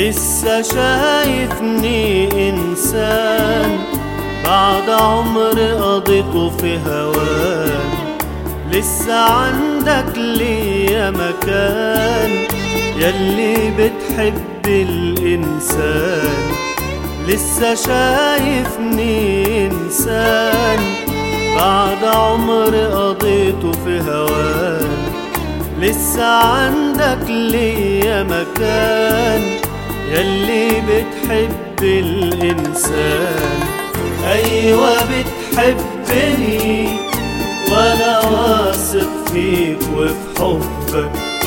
لسه شايفني إنسان بعد عمر قضيته في هوان. لسه عندك ليا مكان يلي بتحب الإنسان. لسه شايفني إنسان بعد عمر قضيته في هوان. لسه عندك ليا مكان يلي بتحب الإنسان. أيوة بتحبني وأنا واثق فيك وفي حبك.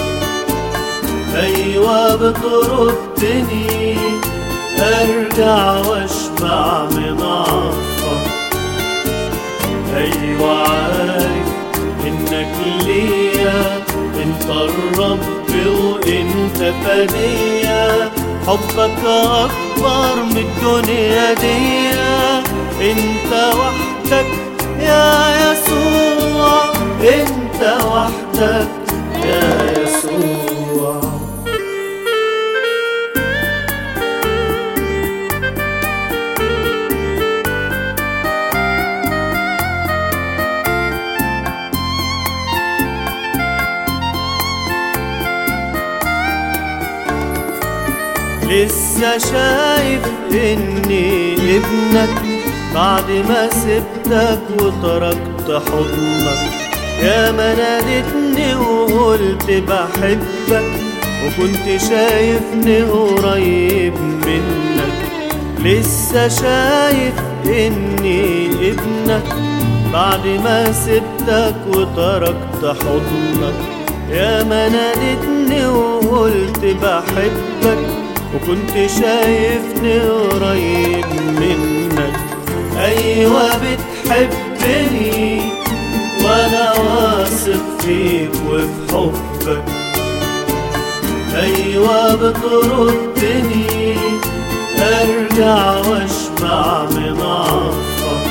أيوة بتردني أرجع وأشبع من عطفك. أيوة عارف إنك ليا انت الرب وانت فدية. حبك اكبر من الدنيا دي. انت وحدك يا يسوع، انت وحدك يا يسوع. لسه شايف إني ابنك بعد ما سبتك وتركت حضنك. يا ما نادتني وقلت بحبك وكنت شايفني قريب منك. لسه شايف إني ابنك بعد ما سبتك وتركت حضنك. يا ما نادتني وقلت بحبك وكنت شايفني قريب منك. أيوة بتحبني وأنا واثق فيك وفي حبك. أيوة بتردني أرجع وأشبع من عطفك.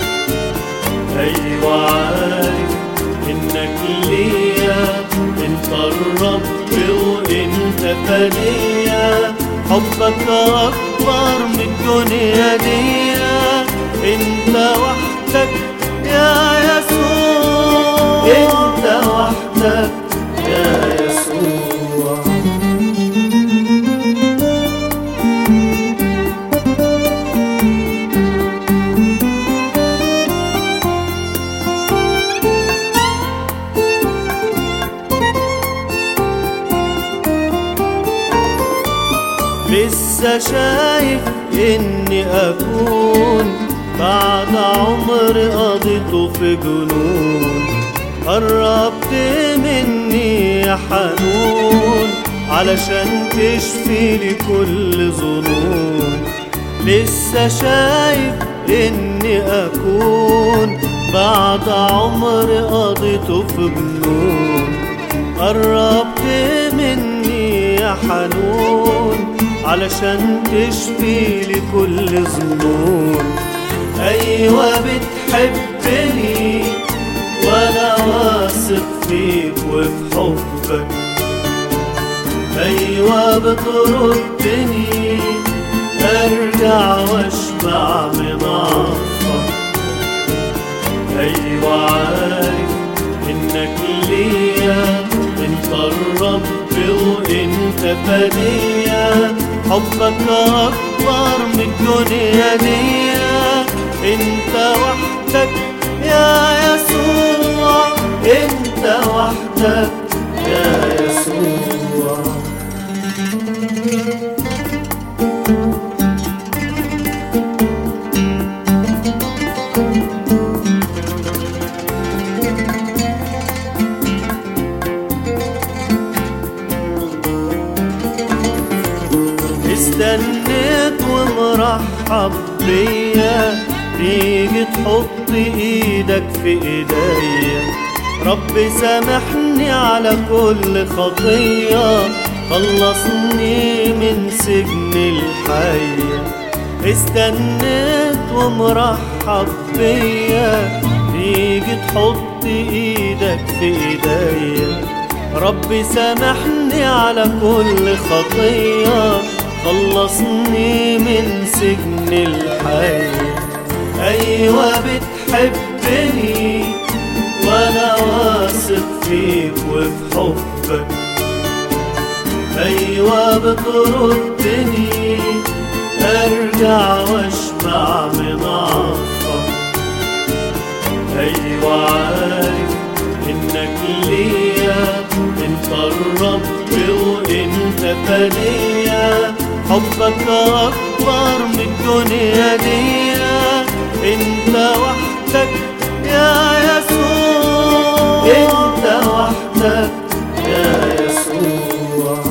أيوة عارف إنك ليا انت الرب وانت فدية. حبك اكبر من الدنيا دي. انت وحدك يا يسوع، انت وحدك يا يسوع. لسه شايف إني أكون بعد عمر قضيته في جنون. قربت مني يا حنون علشان تشفي لي كل ظنون. لسه شايف إني أكون بعد عمر قضيته في جنون. قربت مني يا حنون علشان تشفي لي كل ظنون. أيوة بتحبني وأنا واثق فيك وفي حبك. أيوة بتردني أرجع وأشبع من عطفك. أيوة عارف إنك ليا انت الرب وانت فدية. حبك اكبر من الدنيا دي. انت وحدك يا يسوع، انت وحدك يا يسوع. استنيت ومرحب بيا تيجي تحط ايدك في ايديا. رب سامحني على كل خطية، خلصني من سجن الحياة. استنيت ومرحب بيا تيجي تحط ايدك في ايديا. رب سامحني على كل خطية، خلصني من سجن الحياة. أيوة بتحبني وأنا واثق فيك وفي حبك. أيوة بتردني أرجع وأشبع من عطفك. أيوة عارف إنك ليا، إنت الرب وإنت فدية. حبك أكبر من الدنيا دي، إنت وحدك يا يسوع، إنت وحدك يا يسوع.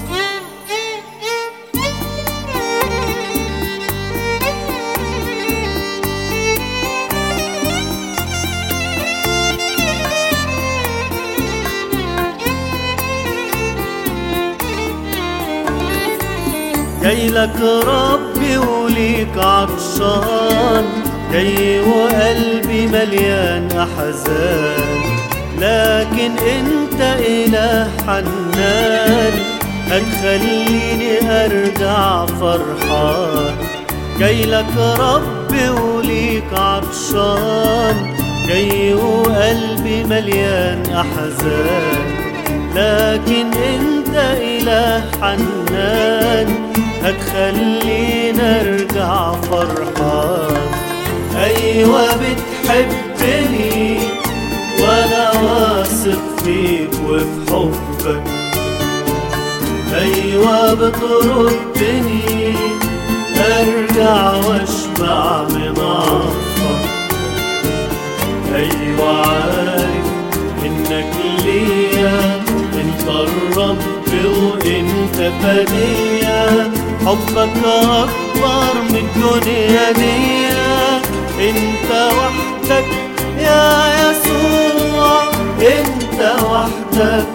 جاي لك ربي وليك عطشان، جاي وقلبي مليان أحزان، لكن انت إله حنان هتخليني أرجع فرحان. جاي لك ربي وليك عطشان، جاي وقلبي مليان أحزان، لكن انت إله حنان هتخلينا ارجع فرحان. أيوة بتحبني وأنا واثق فيك وفي حبك. أيوة بتردني أرجع وأشبع من عطفك. أيوة عارف إنك ليا، إنت الرب وإنت فدية. حبك أكبر من الدنيا دي، إنت وحدك يا يسوع، إنت وحدك